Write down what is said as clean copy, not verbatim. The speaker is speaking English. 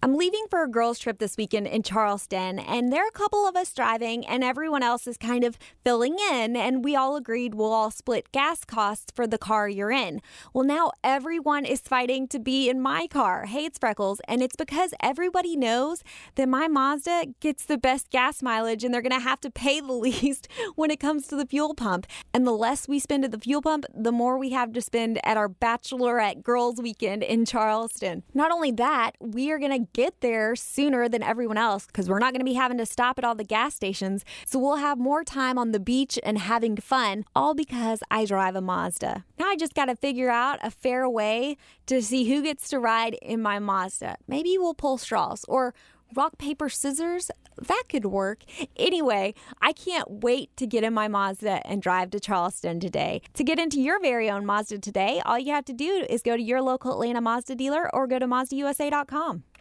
I'm leaving for a girls' trip this weekend in Charleston, and there are a couple of us driving, and everyone else is kind of filling in, and we all agreed we'll all split gas costs for the car you're in. Well, now everyone is fighting to be in my car. Hey, it's Freckles, and it's because everybody knows that my Mazda gets the best gas mileage, and they're going to have to pay the least when it comes to the fuel pump. And the less we spend at the fuel pump, the more we have to spend at our bachelorette girls' weekend in Charleston. Not only that, we are going to get there sooner than everyone else because we're not going to be having to stop at all the gas stations. So we'll have more time on the beach and having fun, all because I drive a Mazda. Now I just got to figure out a fair way to see who gets to ride in my Mazda. Maybe we'll pull straws or rock, paper, scissors. That could work. Anyway, I can't wait to get in my Mazda and drive to Charleston today. To get into your very own Mazda today, all you have to do is go to your local Atlanta Mazda dealer or go to MazdaUSA.com.